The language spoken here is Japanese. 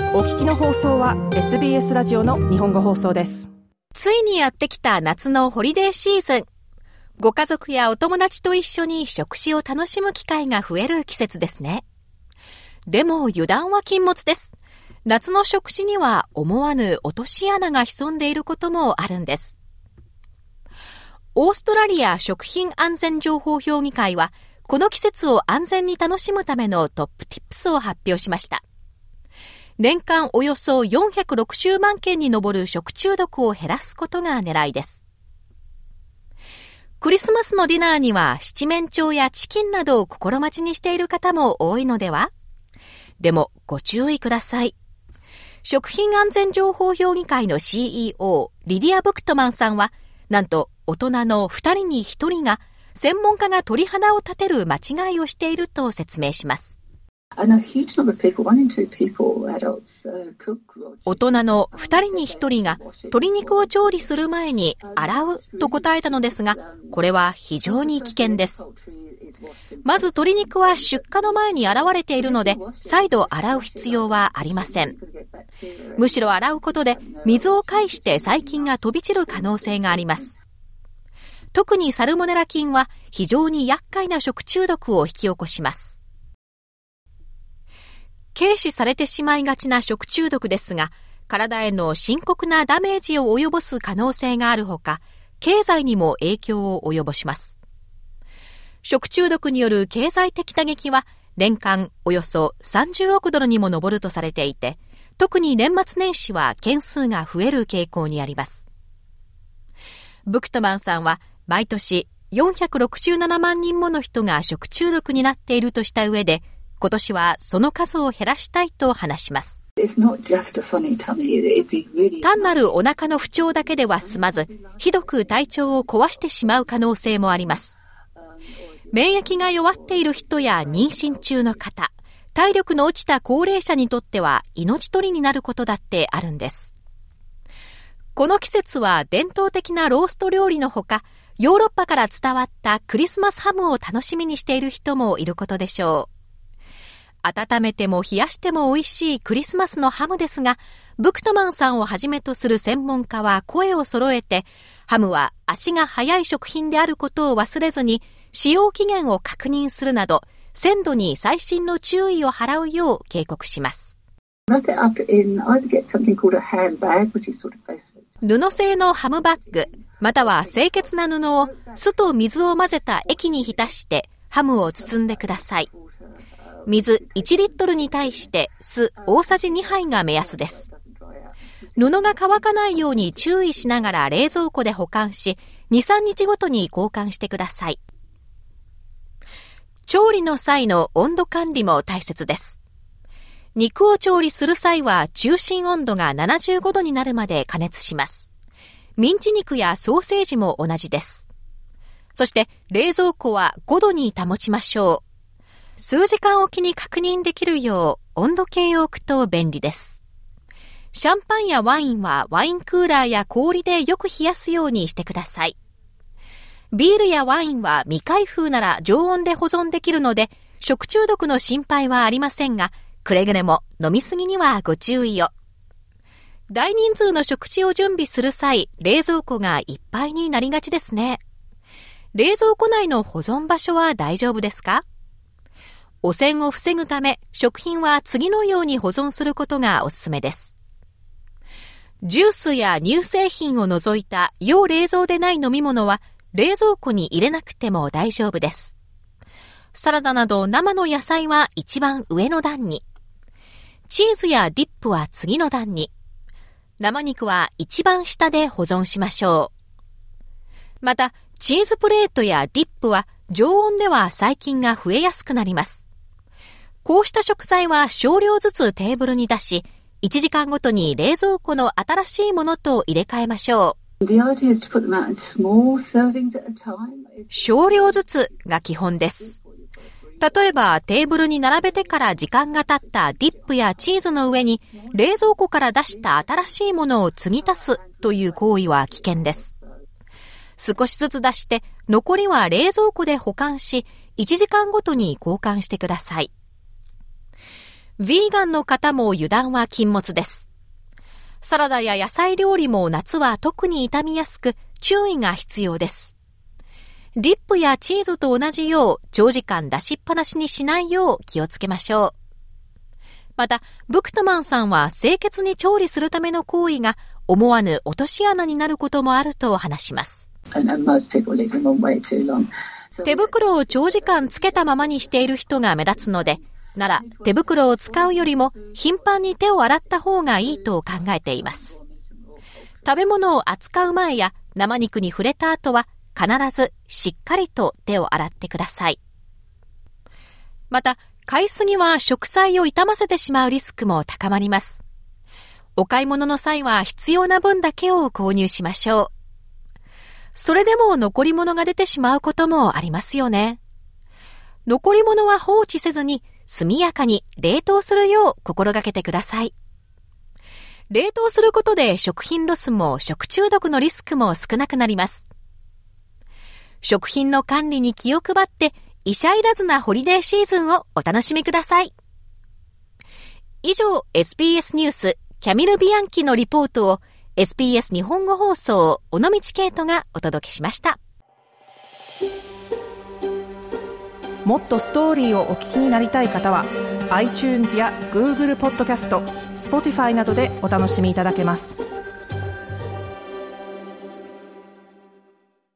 お聞きの放送は SBS ラジオの日本語放送です。 ついにやってきた夏のホリデーシーズン。ご家族やお友達と一緒に食事を楽しむ機会が増える季節ですね。でも油断は禁物です。夏の食事には思わぬ落とし穴が潜んでいることもあるんです。オーストラリア食品安全情報評議会は、この季節を安全に楽しむためのトップティップスを発表しました。年間およそ460万件に上る食中毒を減らすことが狙いです。クリスマスのディナーには七面鳥やチキンなどを心待ちにしている方も多いのでは？でもご注意ください。食品安全情報評議会の CEO リディア・ブクトマンさんは、なんと大人の2人に1人が専門家が鳥肌を立てる間違いをしていると説明します。大人の2人に1人が鶏肉を調理する前に洗うと答えたのですが、これは非常に危険です。まず鶏肉は出荷の前に洗われているので、再度洗う必要はありません。むしろ洗うことで水を介して細菌が飛び散る可能性があります。特にサルモネラ菌は非常に厄介な食中毒を引き起こします。軽視されてしまいがちな食中毒ですが、体への深刻なダメージを及ぼす可能性があるほか、経済にも影響を及ぼします。食中毒による経済的打撃は年間およそ30億ドルにも上るとされていて、特に年末年始は件数が増える傾向にあります。ブクトマンさんは毎年467万人もの人が食中毒になっているとした上で、今年はその数を減らしたいと話します。単なるお腹の不調だけでは済まず、ひどく体調を壊してしまう可能性もあります。免疫が弱っている人や妊娠中の方、体力の落ちた高齢者にとっては命取りになることだってあるんです。この季節は伝統的なロースト料理のほか、ヨーロッパから伝わったクリスマスハムを楽しみにしている人もいることでしょう。温めても冷やしても美味しいクリスマスのハムですが、ブクトマンさんをはじめとする専門家は声を揃えて、ハムは足が速い食品であることを忘れずに、使用期限を確認するなど、鮮度に細心の注意を払うよう警告します。布製のハムバッグ、または清潔な布を酢と水を混ぜた液に浸してハムを包んでください。水1リットルに対して酢大さじ2杯が目安です。布が乾かないように注意しながら冷蔵庫で保管し、2、3日ごとに交換してください。調理の際の温度管理も大切です。肉を調理する際は中心温度が75度になるまで加熱します。ミンチ肉やソーセージも同じです。そして冷蔵庫は5度に保ちましょう。数時間おきに確認できるよう温度計を置くと便利です。シャンパンやワインはワインクーラーや氷でよく冷やすようにしてください。ビールやワインは未開封なら常温で保存できるので、食中毒の心配はありませんが、くれぐれも飲みすぎにはご注意を。大人数の食事を準備する際、冷蔵庫がいっぱいになりがちですね。冷蔵庫内の保存場所は大丈夫ですか？汚染を防ぐため、食品は次のように保存することがおすすめです。ジュースや乳製品を除いた要冷蔵でない飲み物は冷蔵庫に入れなくても大丈夫です。サラダなど生の野菜は一番上の段に。チーズやディップは次の段に。生肉は一番下で保存しましょう。また、チーズプレートやディップは常温では細菌が増えやすくなります。こうした食材は少量ずつテーブルに出し、1時間ごとに冷蔵庫の新しいものと入れ替えましょう。少量ずつが基本です。例えばテーブルに並べてから時間が経ったディップやチーズの上に冷蔵庫から出した新しいものを継ぎ足すという行為は危険です。少しずつ出して残りは冷蔵庫で保管し、1時間ごとに交換してください。 ヴィーガンの方も油断は禁物です。サラダや野菜料理も夏は特に傷みやすく注意が必要です。ディップやチーズと同じよう長時間出しっぱなしにしないよう気をつけましょう。また、ブクトマンさんは清潔に調理するための行為が思わぬ落とし穴になることもあると話します。手袋を長時間つけたままにしている人が目立つので、なら手袋を使うよりも頻繁に手を洗った方がいいと考えています。食べ物を扱う前や生肉に触れた後は必ずしっかりと手を洗ってください。また、買いすぎは食材を傷ませてしまうリスクも高まります。お買い物の際は必要な分だけを購入しましょう。それでも残り物が出てしまうこともありますよね。残り物は放置せずに速やかに冷凍するよう心がけてください。冷凍することで食品ロスも食中毒のリスクも少なくなります。食品の管理に気を配って医者いらずなホリデーシーズンをお楽しみください。以上、SBS ニュースキャミル・ビアンキのリポートを SBS 日本語放送尾道ケイトがお届けしました。 もっとストーリーをお聞きになりたい方は iTunes や Google ポッドキャスト、Spotify などでお楽しみいただけます。